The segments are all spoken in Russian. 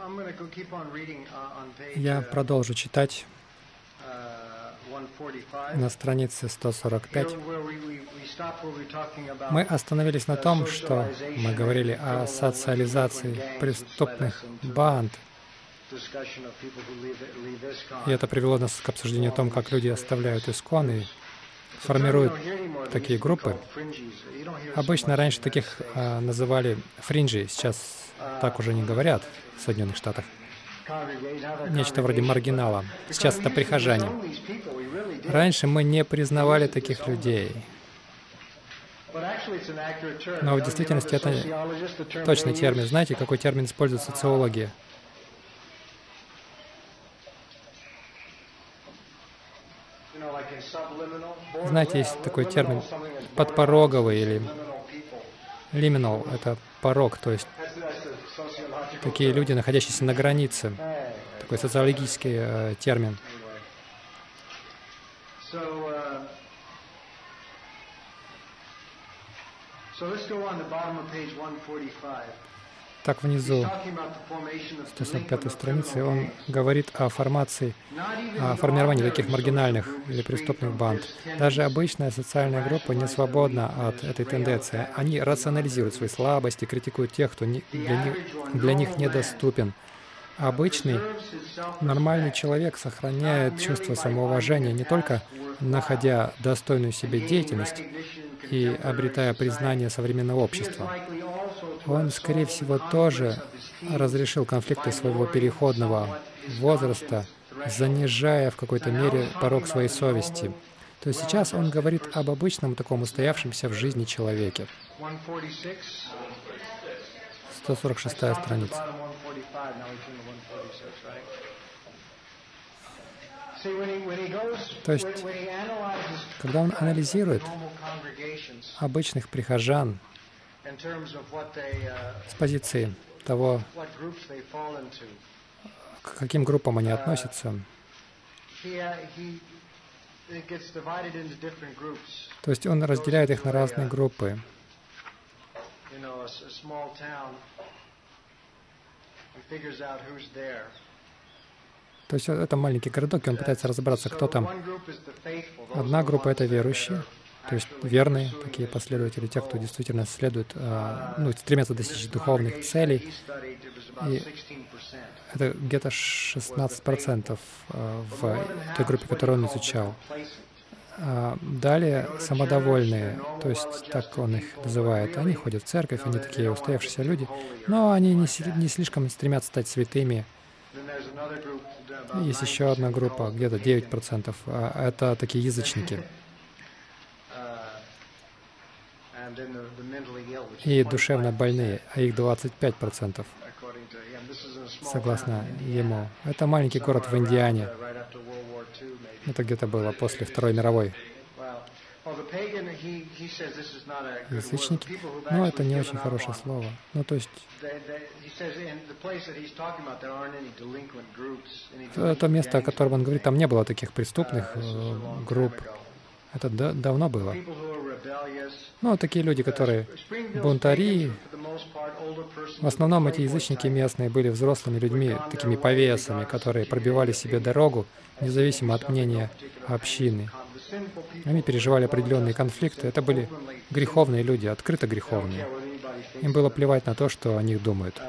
Я продолжу читать на странице 145. Мы остановились на том, что мы говорили о социализации преступных банд. И это привело нас к обсуждению о том, как люди оставляют искон и формируют такие группы. Обычно раньше таких называли фринджи, сейчас так уже не говорят в Соединенных Штатах. Нечто вроде маргинала. Сейчас это прихожане. Раньше мы не признавали таких людей. Но в действительности это точный термин. Знаете, какой термин использует социология? Знаете, есть такой термин подпороговый или liminal. Это порог, то есть такие люди, находящиеся на границе. Такой социологический термин. Так, внизу 145 страницы он говорит о формировании таких маргинальных или преступных банд. Даже обычная социальная группа не свободна от этой тенденции. Они рационализируют свои слабости, критикуют тех, кто для них недоступен. Обычный, нормальный человек сохраняет чувство самоуважения, не только находя достойную себе деятельность и обретая признание современного общества. Он, скорее всего, тоже разрешил конфликты своего переходного возраста, занижая в какой-то мере порог своей совести. То есть сейчас он говорит об обычном таком устоявшемся в жизни человеке. 146 страница. То есть, когда он анализирует обычных прихожан с позиции того, к каким группам они относятся, то есть он разделяет их на разные группы. То есть это маленький городок, и он пытается разобраться, кто там. Одна группа — это верующие, то есть верные такие последователи, те, кто действительно следует, стремятся достичь духовных целей. И это где-то 16% в той группе, которую он изучал. Далее самодовольные, то есть так он их называет. Они ходят в церковь, они такие устоявшиеся люди, но они не слишком стремятся стать святыми. Есть еще одна группа, где-то 9%. Это такие язычники. И душевно больные, а их 25%, согласно ему. Это маленький город в Индиане. Это где-то было после Второй мировой. Язычники? Ну, это не очень хорошее слово. Ну, то есть, то место, о котором он говорит, там не было таких преступных групп. Это давно было. Ну, такие люди, которые бунтари. В основном эти язычники местные были взрослыми людьми, такими повесами, которые пробивали себе дорогу, независимо от мнения общины. Они переживали определенные конфликты. Это были греховные люди, открыто греховные. Им было плевать на то, что о них думают.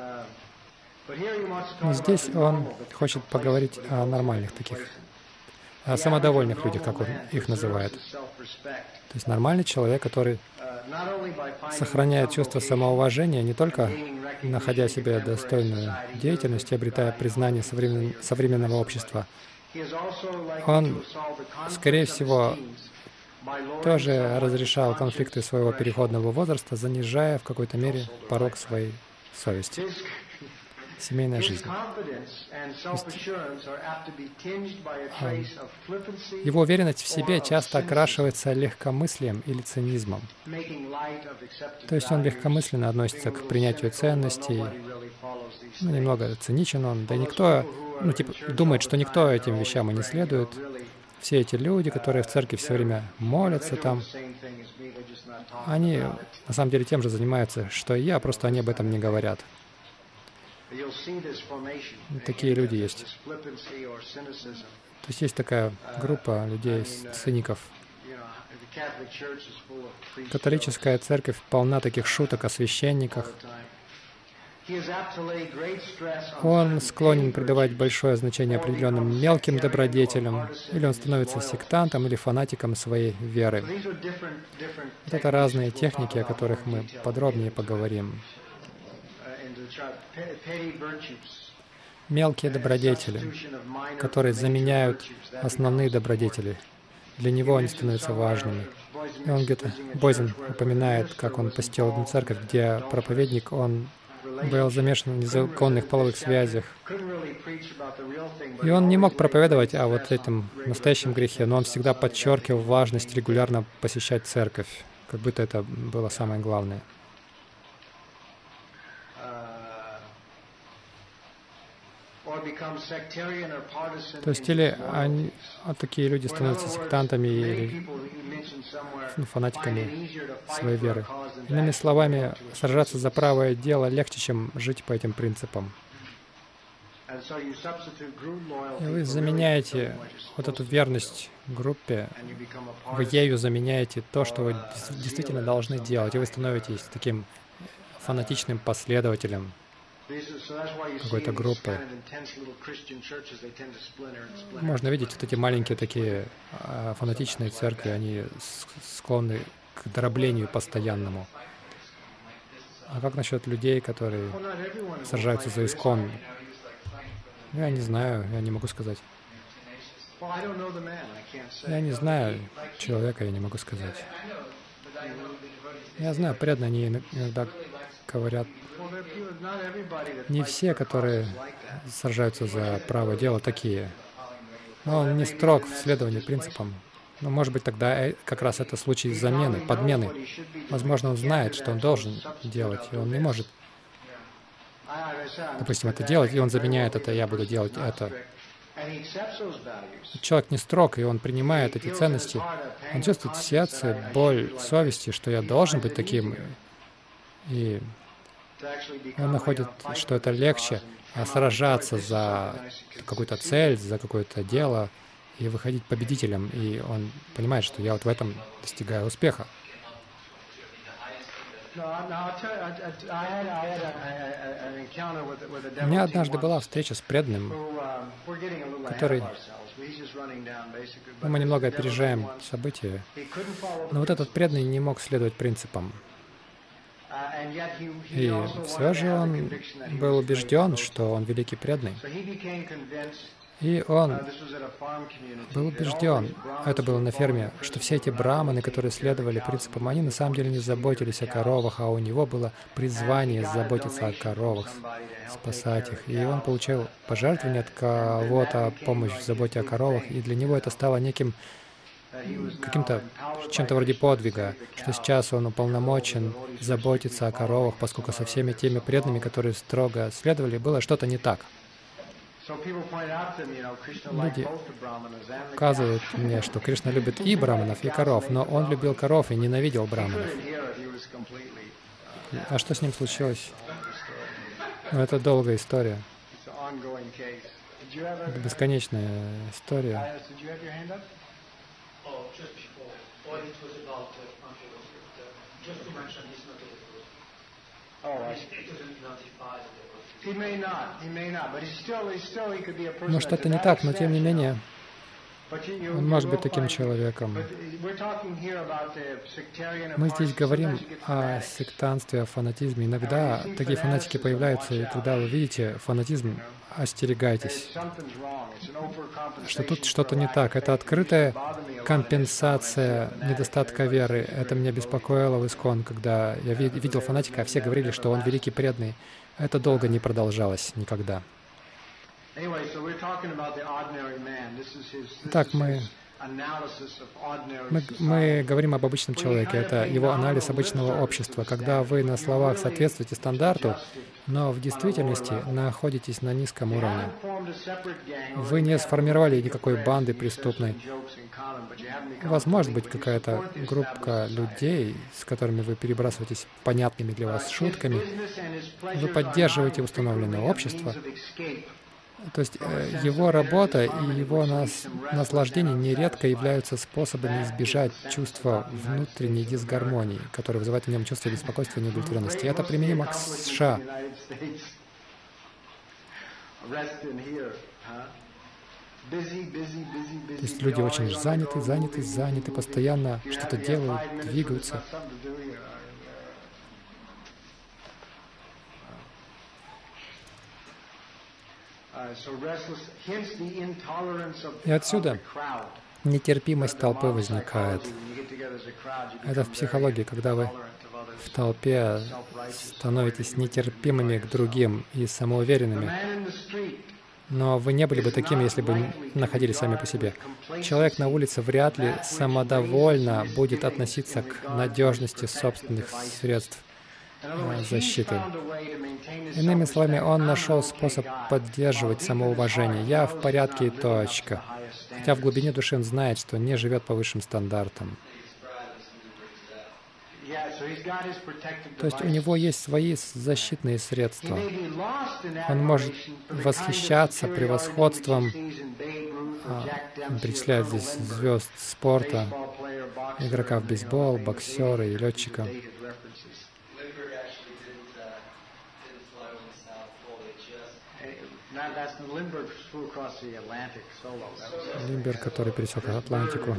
Но здесь он хочет поговорить о нормальных таких, о самодовольных людях, как он их называет. То есть нормальный человек, который сохраняет чувство самоуважения, не только находя себе достойную деятельность и обретая признание современного общества. Он, скорее всего, тоже разрешал конфликты своего переходного возраста, занижая в какой-то мере порог своей совести. Семейная жизнь. Его уверенность в себе часто окрашивается легкомыслием или цинизмом. То есть он легкомысленно относится к принятию ценностей, немного циничен он, да никто, думает, что никто этим вещам и не следует. Все эти люди, которые в церкви все время молятся там, они на самом деле тем же занимаются, что и я, просто они об этом не говорят. Такие люди есть. То есть есть такая группа людей, циников. Католическая церковь полна таких шуток о священниках. Он склонен придавать большое значение определенным мелким добродетелям, или он становится сектантом или фанатиком своей веры. Вот это разные техники, о которых мы подробнее поговорим. Мелкие добродетели, которые заменяют основные добродетели. Для него они становятся важными. И он где-то, Бойзен упоминает, как он посетил одну церковь, где проповедник, он был замешан в незаконных половых связях. И он не мог проповедовать о вот этом настоящем грехе, но он всегда подчеркивал важность регулярно посещать церковь, как будто это было самое главное. То есть или такие люди становятся сектантами или фанатиками своей веры. Иными словами, сражаться за правое дело легче, чем жить по этим принципам. И вы заменяете вот эту верность группе, вы ею заменяете то, что вы действительно должны делать, и вы становитесь таким фанатичным последователем какой-то группы. Можно видеть вот эти маленькие такие фанатичные церкви, они склонны к дроблению постоянному. А как насчет людей, которые сражаются за искон? Я не знаю, я не могу сказать. Я не знаю человека, я не могу сказать. Я знаю, преданные, они иногда говорят, не все, которые сражаются за правое дело, такие. Но он не строг в следовании принципам. Но, может быть, тогда как раз это случай замены, подмены. Возможно, он знает, что он должен делать, и он не может, допустим, это делать, и он заменяет это, я буду делать это. Человек не строг, и он принимает эти ценности. Он чувствует в сердце боль совести, что я должен быть таким. И он находит, что это легче сражаться за какую-то цель, за какое-то дело и выходить победителем. И он понимает, что я вот в этом достигаю успеха. У меня однажды была встреча с преданным, который... Мы немного опережаем события, но вот этот преданный не мог следовать принципам. И все же он был убежден, что он великий преданный. И он был убежден, это было на ферме, что все эти браманы, которые следовали принципам, они на самом деле не заботились о коровах, а у него было призвание заботиться о коровах, спасать их. И он получил пожертвование от кого-то, помощь в заботе о коровах, и для него это стало неким каким-то чем-то вроде подвига, что сейчас он уполномочен заботиться о коровах, поскольку со всеми теми преданными, которые строго следовали, было что-то не так. Люди указывают мне, что Кришна любит и браманов, и коров, но он любил коров и ненавидел браманов. А что с ним случилось? Ну, это долгая история. Это бесконечная история. Может, это не так, но тем не менее, он может быть таким человеком. Мы здесь говорим о сектантстве, о фанатизме. Иногда такие фанатики появляются, и когда вы видите фанатизм, остерегайтесь, что тут что-то не так. Это открытая компенсация недостатка веры. Это меня беспокоило в ИСККОН, когда я видел фанатика, а все говорили, что он великий преданный. Это долго не продолжалось никогда. Итак, мы Мы говорим об обычном человеке, это его анализ обычного общества, когда вы на словах соответствуете стандарту, но в действительности находитесь на низком уровне. Вы не сформировали никакой банды преступной. У вас может быть какая-то группа людей, с которыми вы перебрасываетесь понятными для вас шутками. Вы поддерживаете установленное общество. То есть его работа и его наслаждение нередко являются способами избежать чувства внутренней дисгармонии, которое вызывает в нем чувство беспокойства и неудовлетворенности. И это применимо к США. То есть люди очень заняты, постоянно что-то делают, двигаются. И отсюда нетерпимость толпы возникает. Это в психологии, когда вы в толпе становитесь нетерпимыми к другим и самоуверенными. Но вы не были бы такими, если бы находились сами по себе. Человек на улице вряд ли самодовольно будет относиться к надежности собственных средств защиты. Иными словами, он нашел способ поддерживать самоуважение. Я в порядке и точка. Хотя в глубине души он знает, что не живет по высшим стандартам. То есть у него есть свои защитные средства. Он может восхищаться превосходством, он перечисляет здесь звезд спорта, игрока в бейсбол, боксера и летчика. Линдберг, который пересек Атлантику.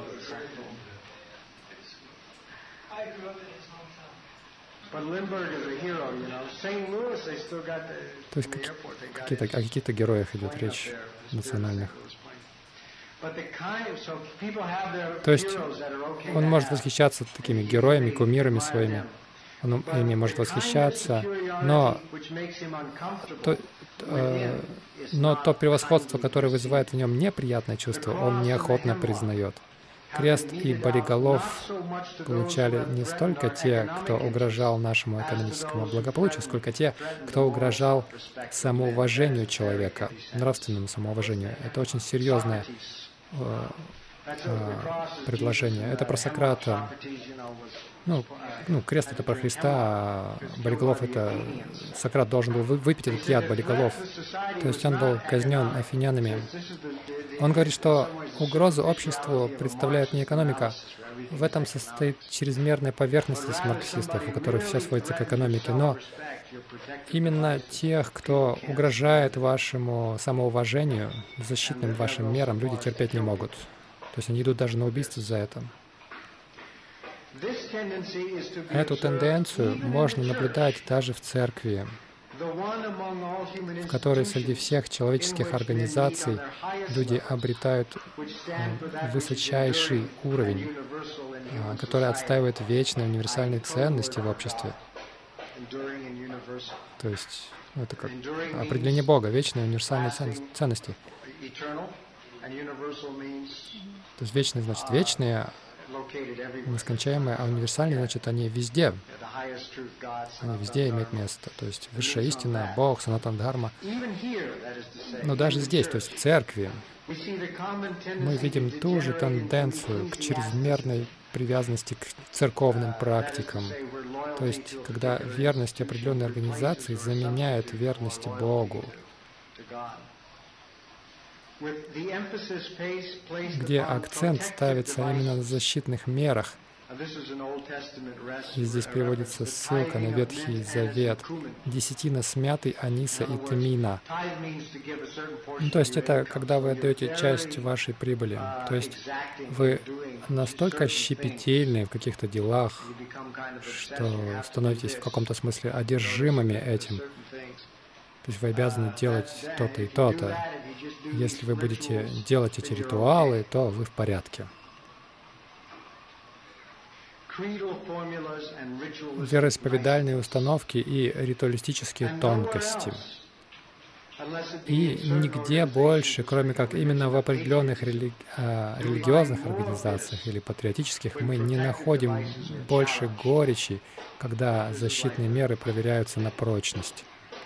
То есть о каких-то героях идет речь национальных. То есть он может восхищаться такими героями, кумирами своими. Он ими может восхищаться, но то превосходство, которое вызывает в нем неприятное чувство, он неохотно признает. Крест и болиголов получали не столько те, кто угрожал нашему экономическому благополучию, сколько те, кто угрожал самоуважению человека, нравственному самоуважению. Это очень серьезное предложение. Это про Сократа. Крест — это про Христа, а болиголов — это Сократ должен был выпить этот яд болиголов. То есть он был казнен афинянами. Он говорит, что угрозу обществу представляет не экономика. В этом состоит чрезмерная поверхностность марксистов, у которых все сводится к экономике. Но именно тех, кто угрожает вашему самоуважению, защитным вашим мерам, люди терпеть не могут. То есть они идут даже на убийство за это. Эту тенденцию можно наблюдать даже в церкви, в которой среди всех человеческих организаций люди обретают высочайший уровень, который отстаивает вечные универсальные ценности в обществе. То есть это как определение Бога, вечные универсальные ценности. То есть вечные значит вечные, нескончаемые, а универсальные, значит, они везде. Они везде имеют место. То есть высшая истина, Бог, Санатан-дхарма. Но даже здесь, то есть в церкви, мы видим ту же тенденцию к чрезмерной привязанности к церковным практикам. То есть, когда верность определенной организации заменяет верность Богу, где акцент ставится именно на защитных мерах. И здесь приводится ссылка на Ветхий Завет. Десятина с мяты, аниса и тмина. То есть это когда вы отдаете часть вашей прибыли. То есть вы настолько щепетильны в каких-то делах, что становитесь в каком-то смысле одержимыми этим. То есть вы обязаны делать то-то и то-то. Если вы будете делать эти ритуалы, то вы в порядке. Вероисповедальные установки и ритуалистические тонкости. И нигде больше, кроме как именно в определенных религиозных организациях или патриотических, мы не находим больше горечи, когда защитные меры проверяются на прочность.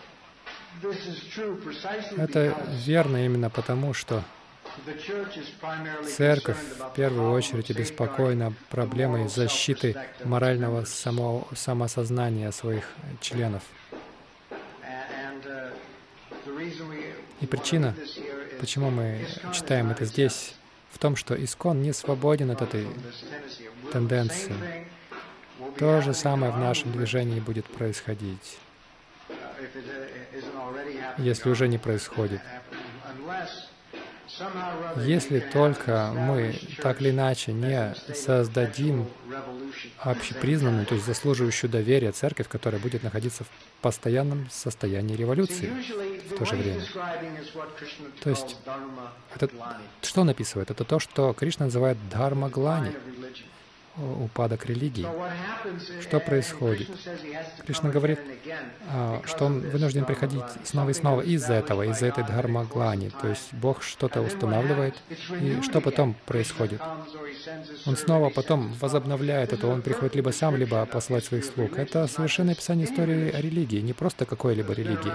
Это верно именно потому, что Церковь в первую очередь обеспокоена проблемой защиты морального самосознания своих членов. И причина, почему мы читаем это здесь, в том, что ИСККОН не свободен от этой тенденции. То же самое в нашем движении будет происходить, если уже не происходит. Если только мы так или иначе не создадим общепризнанную, то есть заслуживающую доверия церковь, которая будет находиться в постоянном состоянии революции в то же время. То есть, это, что он описывает? Это то, что Кришна называет дхарма-глани, упадок религии. Что происходит? Кришна говорит, что он вынужден приходить снова и снова из-за этого, из-за этой дхарма-глани. То есть Бог что-то устанавливает, и что потом происходит? Он снова потом возобновляет это, он приходит либо сам, либо посылает своих слуг. Это совершенное описание истории о религии, не просто какой-либо религии.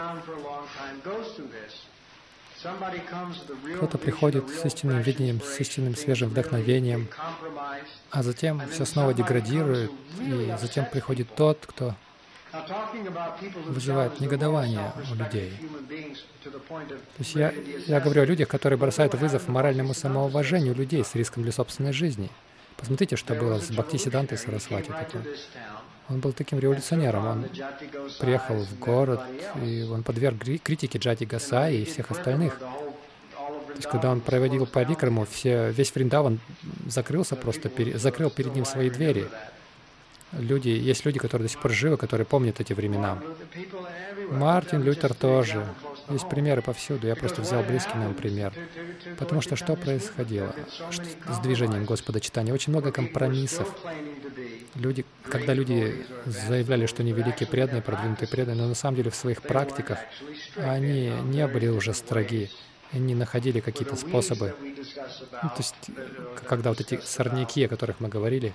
Кто-то приходит с истинным видением, с истинным свежим вдохновением, а затем все снова деградирует, и затем приходит тот, кто вызывает негодование у людей. То есть я говорю о людях, которые бросают вызов моральному самоуважению людей с риском для собственной жизни. Посмотрите, что было с Бхактисидантой Сарасвати. Он был таким революционером. Он приехал в город, и он подверг критике Джати Гасаи и всех остальных. То есть, когда он проводил парикраму, весь Вриндаван закрылся просто, закрыл перед ним свои двери. Есть люди, которые до сих пор живы, которые помнят эти времена. Мартин Лютер тоже. Есть примеры повсюду. Я просто взял близкий нам пример. Потому что происходило с движением Господа Чайтаньи? Очень много компромиссов. Когда люди заявляли, что они великие преданные, продвинутые преданные, но на самом деле в своих практиках они не были уже строги. Они находили какие-то способы. То есть, когда вот эти сорняки, о которых мы говорили,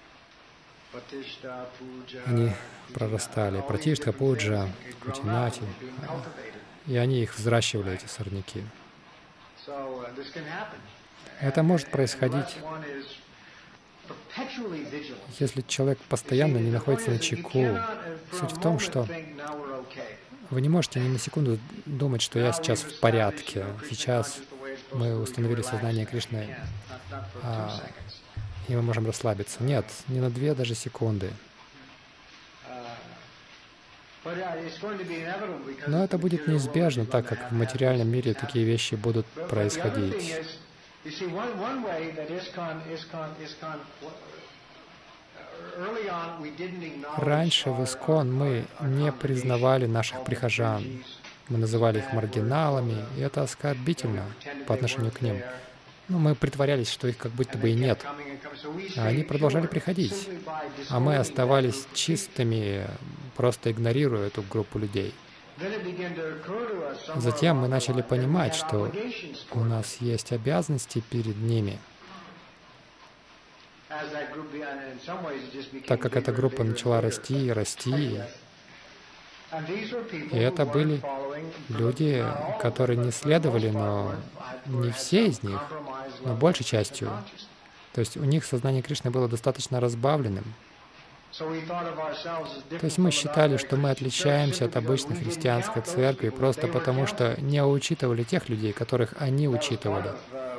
они прорастали. Пратиштха, пуджа, кутинати. И они их взращивали, эти сорняки. Это может происходить, если человек постоянно не находится на чеку. Суть в том, что вы не можете ни на секунду думать, что я сейчас в порядке. Сейчас мы установили сознание Кришны, и мы можем расслабиться. Нет, ни на 2 даже секунды. Но это будет неизбежно, так как в материальном мире такие вещи будут происходить. Раньше в ИСККОН мы не признавали наших прихожан. Мы называли их маргиналами, и это оскорбительно по отношению к ним. Мы притворялись, что их как будто бы и нет. А они продолжали приходить. А мы оставались чистыми, просто игнорируя эту группу людей. Затем мы начали понимать, что у нас есть обязанности перед ними. Так как эта группа начала расти и расти, и это были люди, которые не следовали, но не все из них, но большей частью. То есть у них сознание Кришны было достаточно разбавленным. То есть мы считали, что мы отличаемся от обычной христианской церкви просто потому, что не учитывали тех людей, которых они учитывали.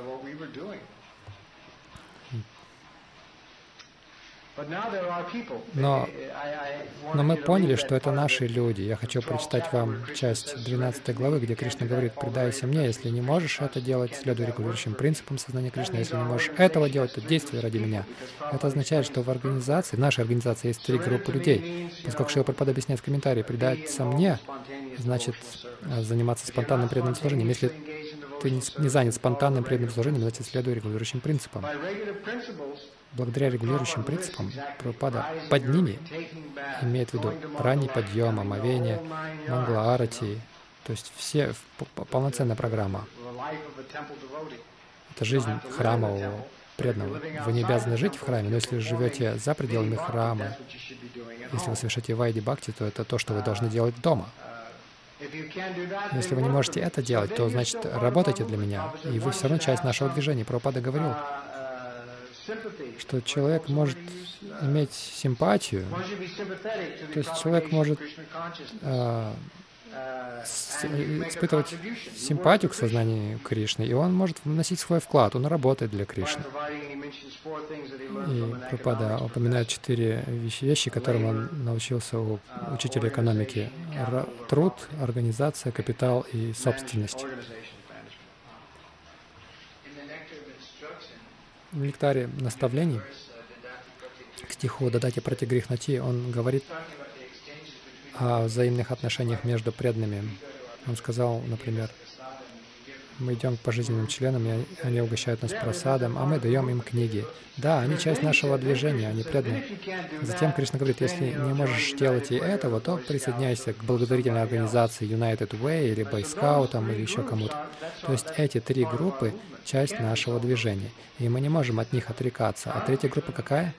Но мы поняли, что это наши люди. Я хочу прочитать вам часть 12 главы, где Кришна говорит: «Предайся мне, если не можешь это делать, следуй регулирующим принципам сознания Кришны. Если не можешь этого делать, то действуй ради меня». Это означает, что в нашей организации есть 3 группы людей. Поскольку Шрила Прабхупада объясняет в комментарии: «Предаться мне» значит заниматься спонтанным преданным служением. Если ты не занят спонтанным преданным служением, значит следуй регулирующим принципам. Благодаря регулирующим принципам Прабхупада под ними имеет в виду ранний подъем, омовение, мангла арати, То есть полноценная программа. Это жизнь храмового преданного. Вы не обязаны жить в храме, но если живете за пределами храма, если вы совершаете вайди бхакти, то это то, что вы должны делать дома. Если вы не можете это делать, то значит работайте для меня, и вы все равно часть нашего движения. Прабхупада говорил, что человек может иметь симпатию, то есть человек может испытывать симпатию к сознанию Кришны, и он может вносить свой вклад, он работает для Кришны. И Прабхупада упоминает 4 вещи, которым он научился у учителя экономики. Труд, организация, капитал и собственность. В нектаре наставлений к стиху «Дадати пратигрихнати» он говорит о взаимных отношениях между преданными. Он сказал, например, мы идем к пожизненным членам, и они угощают нас просадом, а мы даем им книги. Да, они часть нашего движения, они преданные. Затем Кришна говорит, если не можешь делать и этого, то присоединяйся к благотворительной организации United Way или бойскаутам или еще кому-то. То есть эти 3 группы — часть нашего движения, и мы не можем от них отрекаться. А 3-я группа какая?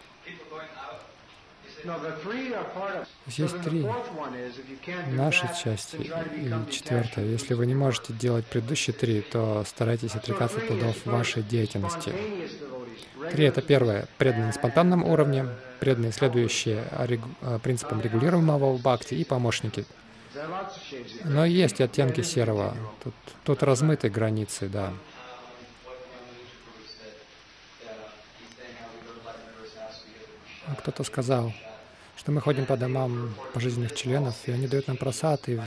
Есть 3 наши части и 4-я. Если вы не можете делать предыдущие 3, то старайтесь отрекаться от плодов вашей деятельности. 3 — это первое — преданные на спонтанном уровне, преданные, следующие принципам регулируемого бхакти, и помощники. Но есть оттенки серого. Тут размыты границы, да. Кто-то сказал, что мы ходим по домам пожизненных членов, и они дают нам просад, и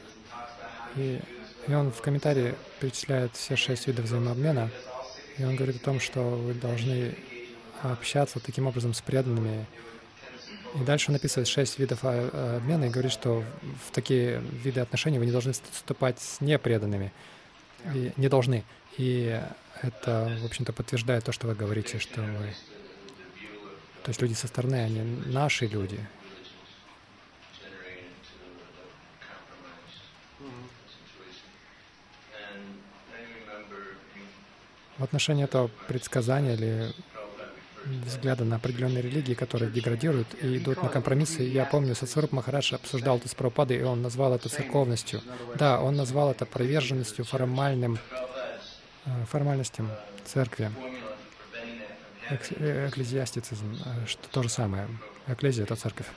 он в комментарии перечисляет все 6 видов взаимообмена, и он говорит о том, что вы должны общаться таким образом с преданными. И дальше он описывает 6 видов обмена и говорит, что в такие виды отношений вы не должны вступать с непреданными, и не должны. И это, в общем-то, подтверждает то, что вы говорите, что вы... То есть люди со стороны, они наши люди. В отношении этого предсказания или взгляда на определенные религии, которые деградируют и идут на компромиссы, я помню, Сатсварупа Махарадж обсуждал это с Прабхупадой, и он назвал это церковностью. Да, он назвал это приверженностью формальностям церкви. Экклезиастицизм, что то же самое. Экклезия — это церковь.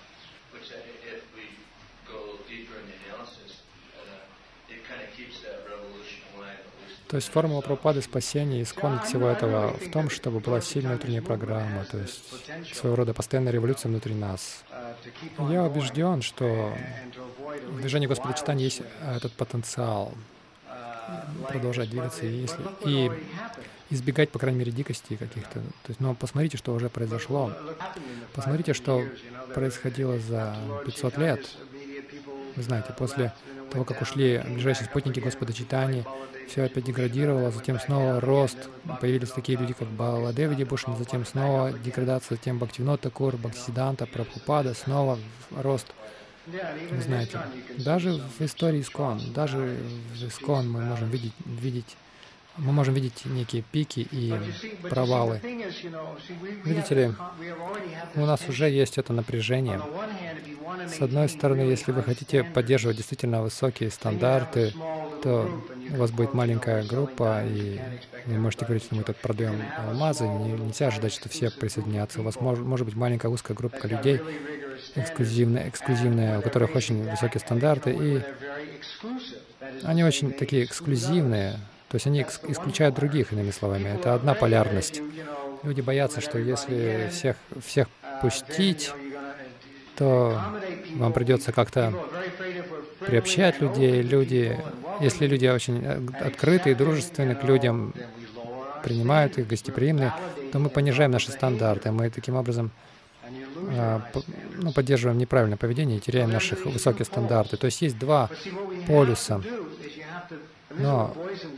То есть формула Прабхупады спасения, искон всего этого в том, чтобы была сильная внутренняя программа, то есть своего рода постоянная революция внутри нас. Я убежден, что в движении Господа Чайтаньи есть этот потенциал продолжать двигаться и избегать, по крайней мере, дикостей каких-то. То есть, но посмотрите, что уже произошло. Посмотрите, что происходило за 500 лет. Вы знаете, после того, как ушли ближайшие спутники Господа Чайтаньи, все опять деградировало, затем снова рост, появились такие люди, как Баладева Вибхушан, затем снова деградация, затем Бхактивинода Такур, Бхактисиддханта, Прабхупада, снова рост. Вы знаете, даже в истории ИСККОН, даже в ИСККОН мы можем видеть некие пики и провалы. Видите ли, у нас уже есть это напряжение. С одной стороны, если вы хотите поддерживать действительно высокие стандарты, то у вас будет маленькая группа, и вы можете говорить, что мы тут продаем алмазы, нельзя ожидать, что все присоединятся. У вас может быть маленькая узкая группа людей, эксклюзивная, у которых очень высокие стандарты, и они очень такие эксклюзивные. То есть они исключают других, иными словами. Это одна полярность. Люди боятся, что если всех пустить, то вам придется как-то приобщать людей. Если люди очень открыты и дружественны к людям, принимают их, гостеприимны, то мы понижаем наши стандарты. Мы таким образом поддерживаем неправильное поведение и теряем наши высокие стандарты. То есть есть 2 полюса. Но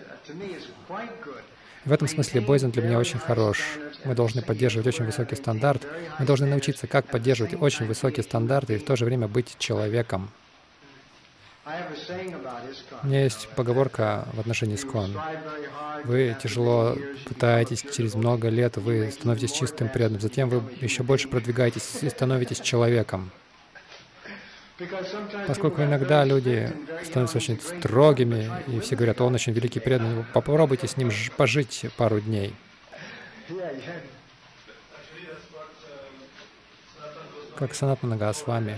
в этом смысле бойзен для меня очень хорош. Мы должны поддерживать очень высокий стандарт. Мы должны научиться, как поддерживать очень высокие стандарты и в то же время быть человеком. У меня есть поговорка в отношении ИСККОН. Вы тяжело пытаетесь, через много лет вы становитесь чистым преданным, затем вы еще больше продвигаетесь и становитесь человеком. Поскольку иногда люди становятся очень строгими, и все говорят, он очень великий преданный, попробуйте с ним пожить пару дней. Как Санатана Госвами.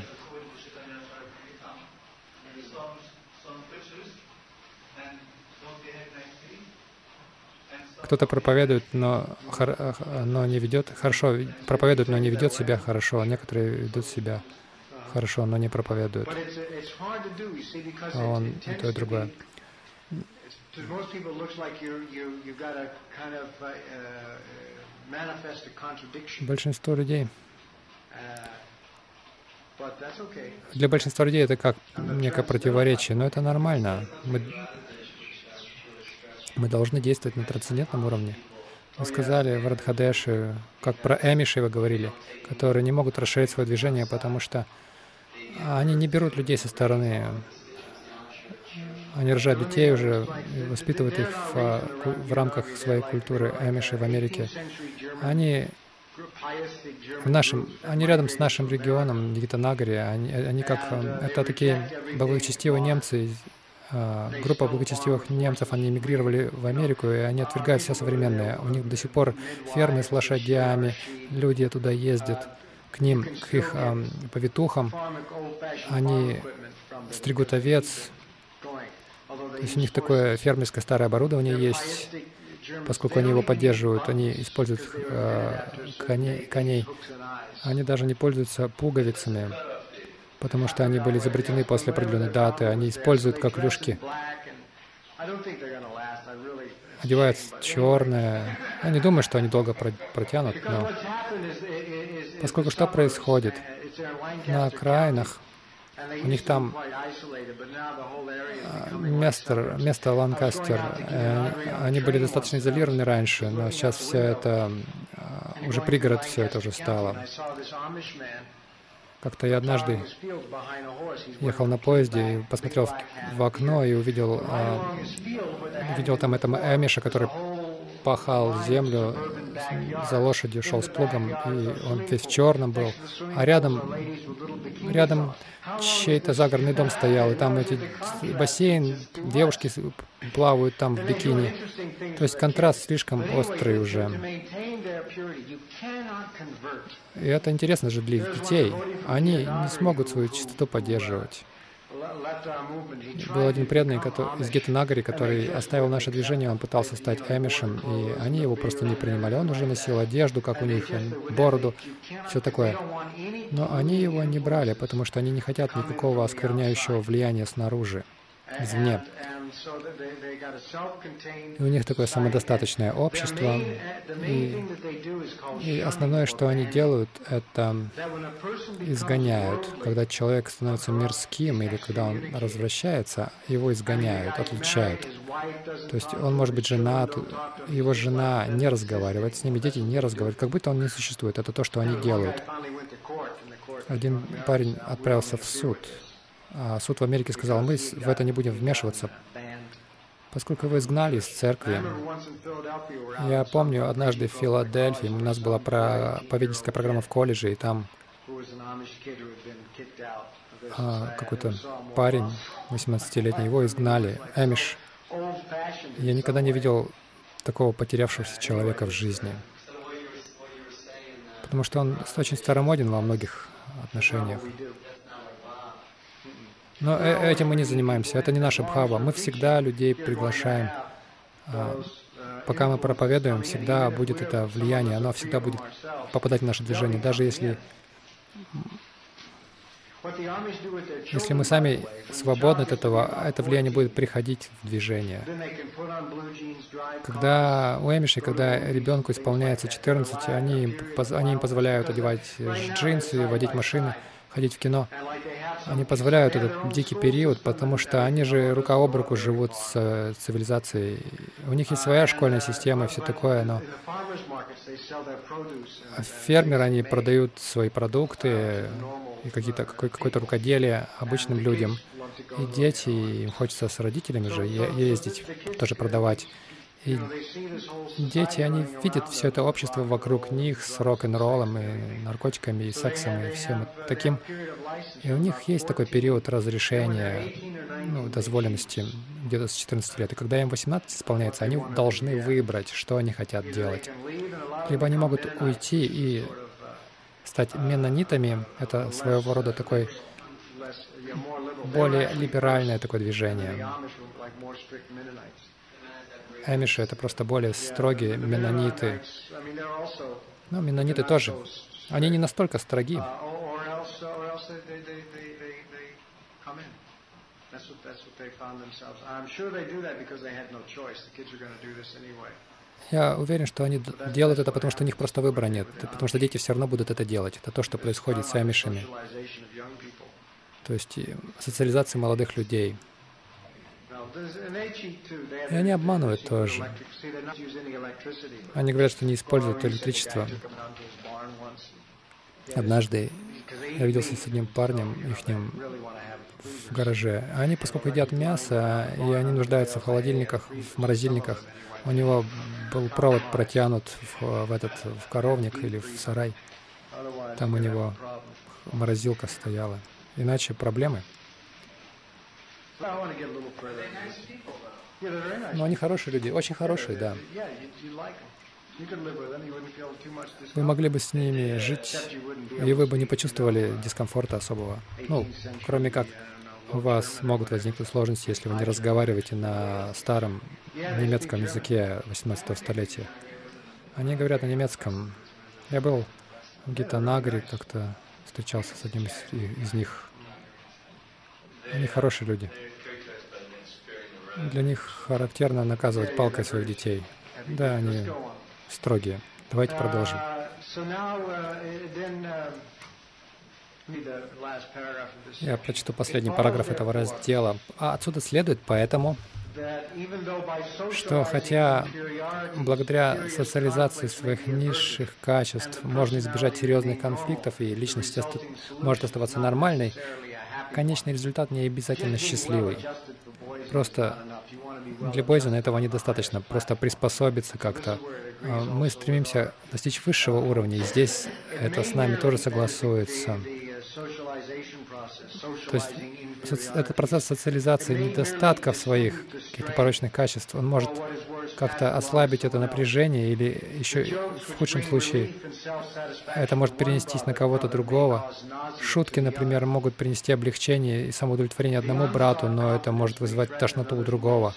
Кто-то проповедует, но не ведет хорошо, проповедует, но не ведет себя хорошо, а некоторые ведут себя хорошо, но не проповедуют. А он и то, и другое. Большинство людей, для большинства людей это как некое противоречие, но это нормально. Мы должны действовать на трансцендентном уровне. Вы сказали в Радхадеше, как про Эмиши вы говорили, которые не могут расширить свое движение, потому что они не берут людей со стороны. Они рожают детей уже, воспитывают их в рамках своей культуры Эмиши в Америке. Они рядом с нашим регионом, Гитанагари, это такие благочестивые немцы. Группа благочестивых немцев, они эмигрировали в Америку, и они отвергают все современное. У них до сих пор фермы с лошадями, люди туда ездят к ним, к их повитухам. Они стригут овец. То есть у них такое фермерское старое оборудование есть, поскольку они его поддерживают, они используют коней. Они даже не пользуются пуговицами, потому что они были изобретены после определенной даты, они используют как клюшки. Одевают черное. Я не думаю, что они долго протянут, но поскольку что происходит? На окраинах у них там место Ланкастер. Они были достаточно изолированы раньше, но сейчас все это, уже пригород все это уже стало. Как-то я однажды ехал на поезде и посмотрел в окно и увидел там этого Эмиша, который пахал землю, за лошадью шел с плугом, и он весь в черном был. А рядом чей-то загородный дом стоял, и там эти бассейн, девушки плавают там в бикини. То есть контраст слишком острый уже. И это интересно же для их детей. Они не смогут свою чистоту поддерживать. Был один преданный из Гитанагари, который оставил наше движение, он пытался стать эмишем, и они его просто не принимали. Он уже носил одежду, как у них, бороду, все такое. Но они его не брали, потому что они не хотят никакого оскверняющего влияния снаружи, извне. И у них такое самодостаточное общество. И основное, что они делают, это изгоняют. Когда человек становится мирским или когда он развращается, его изгоняют, отлучают. То есть он может быть женат, его жена не разговаривает с ними, дети не разговаривают, как будто он не существует. Это то, что они делают. Один парень отправился в суд. А суд в Америке сказал, мы в это не будем вмешиваться, поскольку его изгнали из церкви. Я помню, однажды в Филадельфии у нас была проповедническая программа в колледже, и там какой-то парень, 18-летний, его изгнали, эмиш. Я никогда не видел такого потерявшегося человека в жизни, потому что он очень старомоден во многих отношениях. Но этим мы не занимаемся, это не наша бхава. Мы всегда людей приглашаем. Пока мы проповедуем, всегда будет это влияние, оно всегда будет попадать в наше движение. Даже если мы сами свободны от этого, это влияние будет приходить в движение. Когда у эмишей, когда ребенку исполняется 14, они им позволяют одевать джинсы, водить машины, ходить в кино. Они позволяют этот дикий период, потому что они же рука об руку живут с цивилизацией. У них есть своя школьная система и все такое, но фермеры, они продают свои продукты и какое-то рукоделие обычным людям. И дети, им хочется с родителями же ездить, тоже продавать. И дети, они видят все это общество вокруг них с рок-н-роллом и наркотиками, и сексом, и всем таким. И у них есть такой период разрешения, дозволенности где-то с 14 лет. И когда им 18 исполняется, они должны выбрать, что они хотят делать. Либо они могут уйти и стать меннонитами. Это своего рода такой более либеральное такое движение. Эмиши — это просто более строгие меннониты. Но меннониты тоже. Они не настолько строги. Я уверен, что они делают это, потому что у них просто выбора нет. Потому что дети все равно будут это делать. Это то, что происходит с эмишами. То есть социализация молодых людей. И они обманывают тоже. Они говорят, что не используют электричество. Однажды я виделся с одним парнем, ихним в гараже. Они, поскольку едят мясо, и они нуждаются в холодильниках, в морозильниках, у него был провод протянут в коровник или в сарай. Там у него морозилка стояла. Иначе проблемы. Но они хорошие люди, очень хорошие, да. Вы могли бы с ними жить, и вы бы не почувствовали дискомфорта особого. Кроме как у вас могут возникнуть сложности, если вы не разговариваете на старом немецком языке 18 столетия. Они говорят на немецком. Я был в Гитанагаре, как-то встречался с одним из них. Они хорошие люди. Для них характерно наказывать палкой своих детей. Да, они строгие. Давайте продолжим. Я прочту последний параграф этого раздела. Отсюда следует поэтому, что хотя благодаря социализации своих низших качеств можно избежать серьезных конфликтов и личность может оставаться нормальной, конечный результат не обязательно счастливый. Просто для Бойзена этого недостаточно, просто приспособиться как-то. Мы стремимся достичь высшего уровня, и здесь это с нами тоже согласуется. То есть этот процесс социализации недостатков своих, каких-то порочных качеств, он может как-то ослабить это напряжение, или еще в худшем случае это может перенестись на кого-то другого. Шутки, например, могут принести облегчение и самоудовлетворение одному брату, но это может вызвать тошноту у другого.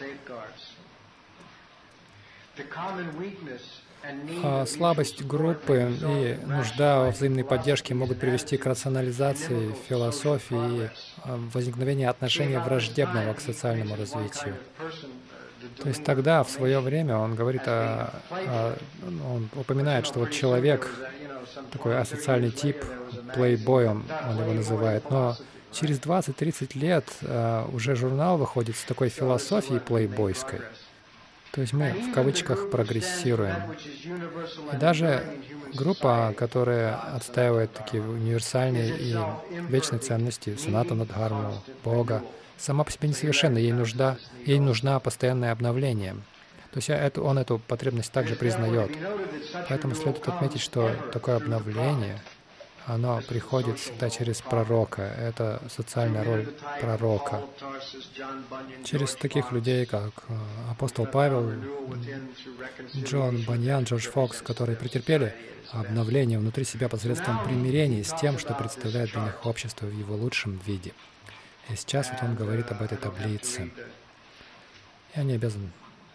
Слабость группы и нужда во взаимной поддержке могут привести к рационализации философии и возникновению отношения враждебного к социальному развитию. То есть тогда, в свое время, он говорит, он упоминает, что вот человек, такой асоциальный тип, плейбоем он его называет, но через 20-30 лет уже журнал выходит с такой философией плейбойской. То есть мы, в кавычках, прогрессируем. И даже группа, которая отстаивает такие универсальные и вечные ценности, санатана дхарму, Бога, сама по себе несовершенна, ей нужна постоянное обновление. То есть он эту потребность также признает. Поэтому следует отметить, что такое обновление, оно приходит всегда через пророка. Это социальная роль пророка. Через таких людей, как апостол Павел, Джон Баньян, Джордж Фокс, которые претерпели обновление внутри себя посредством примирения с тем, что представляет для них общество в его лучшем виде. И сейчас вот он говорит об этой таблице. Я не обязан.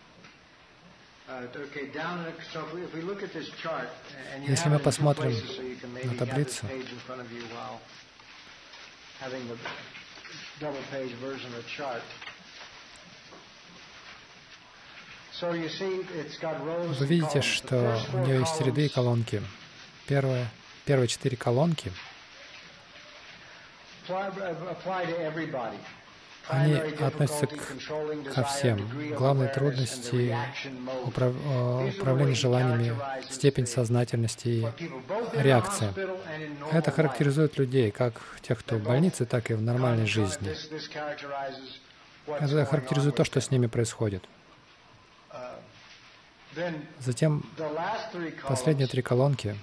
Если мы посмотрим на таблицу, вы видите, что у нее есть ряды и колонки. Первые 4 колонки они относятся ко всем. Главные трудности управление желаниями, степень сознательности и реакция. Это характеризует людей, как тех, кто в больнице, так и в нормальной жизни. Это характеризует то, что с ними происходит. Затем последние 3 колонки.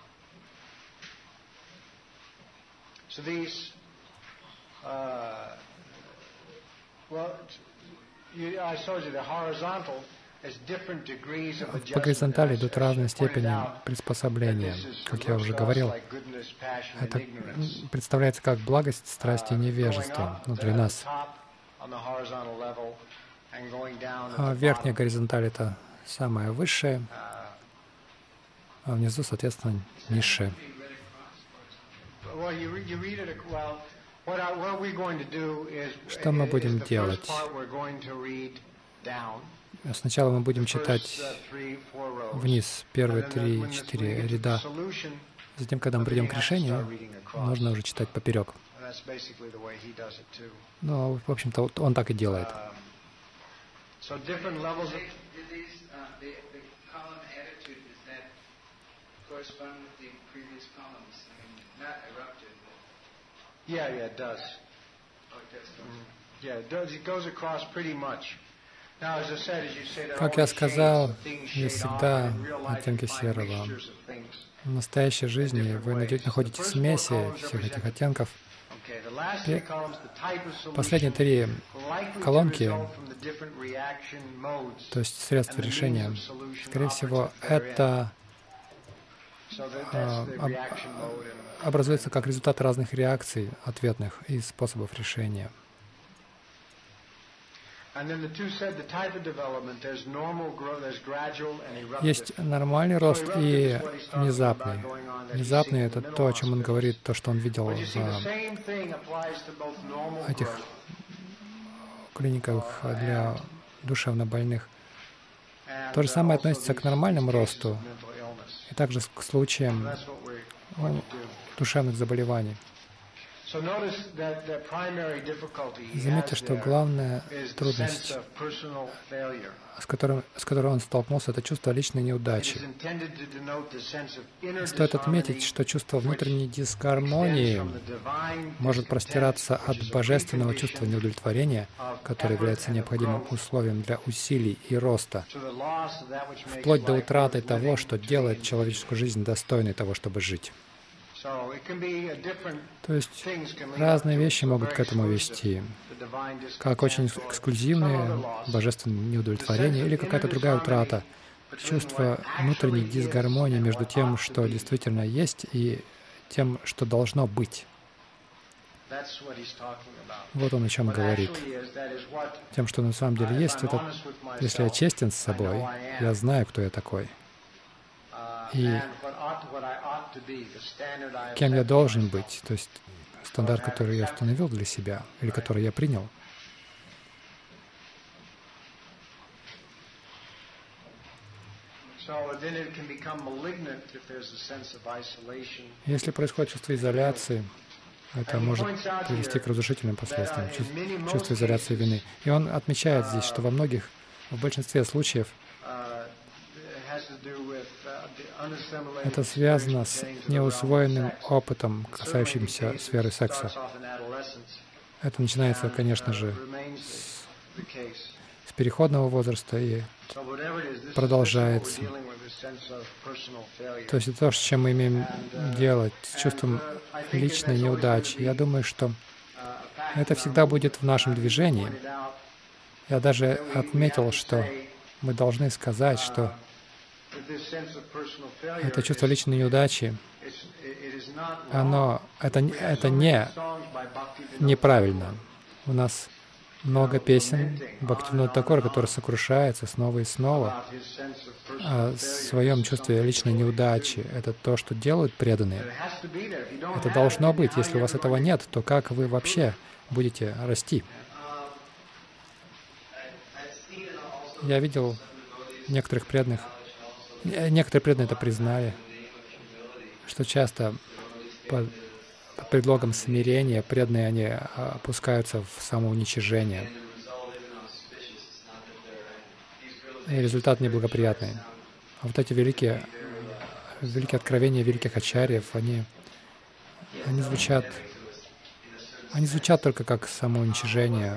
По горизонтали идут разные степени приспособления. Как я уже говорил, это представляется как благость, страсть и невежество внутри нас. А верхняя горизонталь — это самое высшее, а внизу, соответственно, низшее. Что мы будем делать? Сначала мы будем читать вниз первые 3-4 ряда. Затем, когда мы придем к решению, нужно уже читать поперек. Но, в общем-то, он так и делает. Как я сказал, есть всегда оттенки серого. В настоящей жизни вы находите смеси всех этих оттенков. Последние 3 колонки, то есть средства решения, скорее всего, это образуется как результат разных реакций ответных и способов решения. Есть нормальный рост и внезапный. Внезапный — это то, о чем он говорит, то, что он видел в этих клиниках для душевнобольных. То же самое относится к нормальному росту и также к случаям душевных заболеваний. Заметьте, что главная трудность, с которой он столкнулся, это чувство личной неудачи. Стоит отметить, что чувство внутренней дисгармонии может простираться от божественного чувства неудовлетворения, которое является необходимым условием для усилий и роста, вплоть до утраты того, что делает человеческую жизнь достойной того, чтобы жить. То есть разные вещи могут к этому вести, как очень эксклюзивные божественные неудовлетворения или какая-то другая утрата, чувство внутренней дисгармонии между тем, что действительно есть, и тем, что должно быть. Вот он о чем говорит. Тем, что на самом деле есть, это если я честен с собой, я знаю, кто я такой. И кем я должен быть, то есть стандарт, который я установил для себя, или который я принял. Если происходит чувство изоляции, это может привести к разрушительным последствиям, чувство изоляции вины. И он отмечает здесь, что в большинстве случаев, это связано с неусвоенным опытом, касающимся сферы секса. Это начинается, конечно же, с переходного возраста и продолжается. То есть это то, с чем мы имеем дело, с чувством личной неудачи. Я думаю, что это всегда будет в нашем движении. Я даже отметил, что мы должны сказать, что это чувство личной неудачи, это неправильно. У нас много песен Бхактивинода Такура, который сокрушается снова и снова о своем чувстве личной неудачи. Это то, что делают преданные. Это должно быть. Если у вас этого нет, то как вы вообще будете расти? Я видел некоторых преданных. Некоторые преданные это признали, что часто под предлогом смирения преданные, они опускаются в самоуничижение. И результат неблагоприятный. А вот эти великие откровения великих ачарьев, они звучат только как самоуничижение,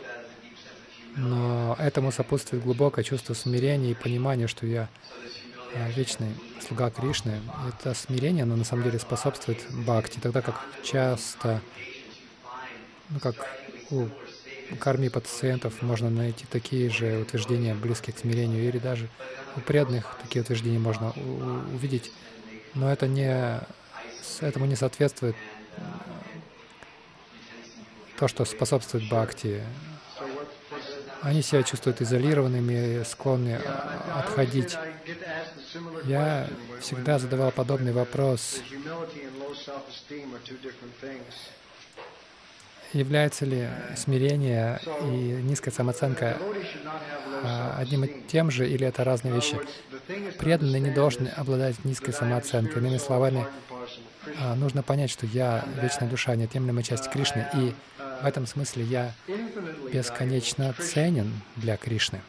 но этому сопутствует глубокое чувство смирения и понимания, что я вечный слуга Кришны. Это смирение, оно на самом деле способствует бхакти, тогда как часто, как у карми пациентов можно найти такие же утверждения, близкие к смирению, или даже у преданных такие утверждения можно увидеть, но этому не соответствует то, что способствует бхакти. Они себя чувствуют изолированными, склонны отходить. Я всегда задавал подобный вопрос: является ли смирение и низкая самооценка одним и тем же, или это разные вещи? Преданные не должны обладать низкой самооценкой. Иными словами, нужно понять, что я вечная душа, неотъемлемая часть Кришны, и в этом смысле я бесконечно ценен для Кришны.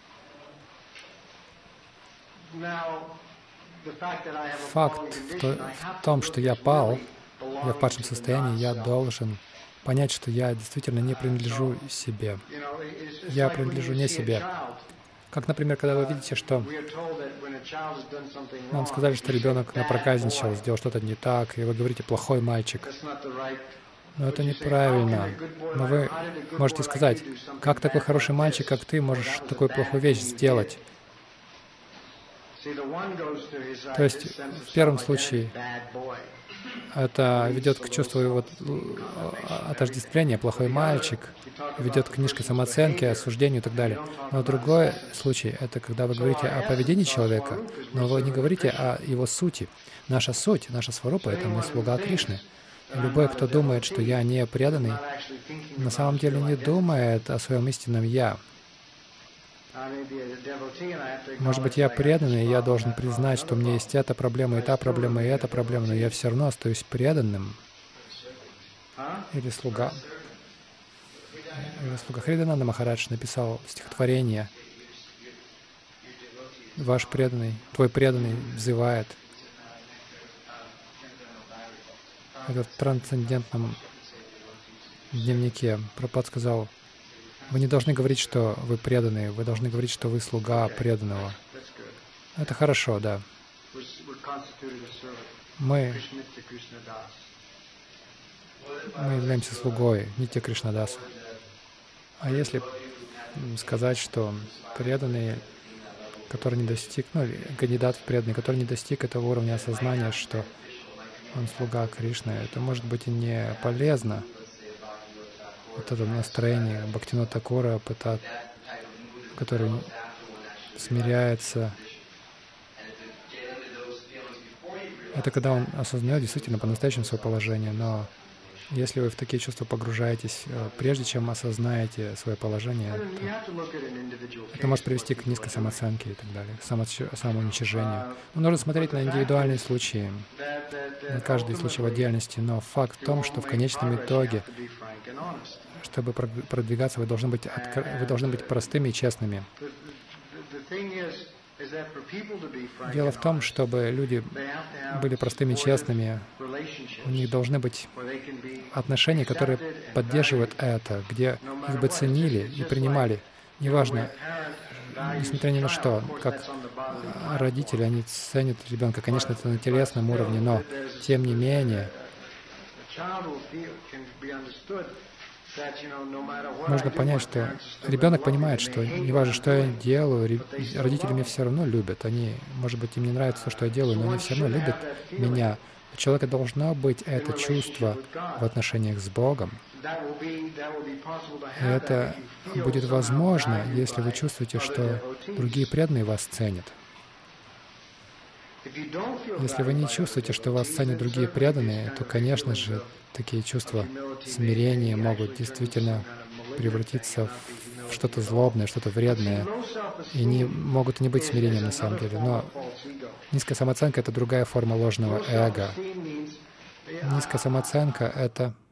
Факт в том, что я пал, я в падшем состоянии, я должен понять, что я действительно не принадлежу себе. Я принадлежу не себе. Как, например, когда вы видите, что нам сказали, что ребенок напроказничал, сделал что-то не так, и вы говорите «плохой мальчик». Но это неправильно. Но вы можете сказать: как такой хороший мальчик, как ты, можешь такую плохую вещь сделать? То есть в первом случае это ведет к чувству его отождествления, плохой мальчик, ведет к низкой самооценке, осуждению и так далее. Но другой случай — это когда вы говорите о поведении человека, но вы не говорите о его сути. Наша суть, наша сварупа — это мы слуга Кришны. Любой, кто думает, что я не преданный, на самом деле не думает о своем истинном «я». Может быть, я преданный, и я должен признать, что у меня есть эта проблема, и та проблема, и эта проблема, но я все равно остаюсь преданным. Или слуга. Хридананда Махарадж написал стихотворение: «Ваш преданный, твой преданный взывает». Это в трансцендентном дневнике. Прабхупада сказал: вы не должны говорить, что вы преданные, вы должны говорить, что вы слуга преданного. Это хорошо, да. Мы являемся слугой Нитья Кришнадаса. А если сказать, что преданный, который не достиг, кандидат в преданный, который не достиг этого уровня осознания, что он слуга Кришны, это может быть и не полезно. Вот это настроение Бхактивинода Такура, который смиряется. Это когда он осознает действительно по-настоящему свое положение. Но если вы в такие чувства погружаетесь, прежде чем осознаете свое положение, это может привести к низкой самооценке и так далее, самоуничижению. Но нужно смотреть на индивидуальные случаи, на каждый случай в отдельности. Но факт в том, что в конечном итоге, чтобы продвигаться, вы должны быть простыми и честными. Дело в том, чтобы люди были простыми и честными, у них должны быть отношения, которые поддерживают это, где их бы ценили и принимали. Неважно, несмотря ни на что, как родители, они ценят ребенка. Конечно, это на телесном уровне, но тем не менее нужно понять, что ребенок понимает, что неважно, что я делаю, родители меня все равно любят. Они, может быть, им не нравится то, что я делаю, но они все равно любят меня. У человека должно быть это чувство в отношениях с Богом. И это будет возможно, если вы чувствуете, что другие преданные вас ценят. Если вы не чувствуете, что вас ценят другие преданные, то, конечно же, такие чувства смирения могут действительно превратиться в что-то злобное, что-то вредное, и не могут не быть смирением на самом деле. Но низкая самооценка — это другая форма ложного эго. Низкая самооценка — это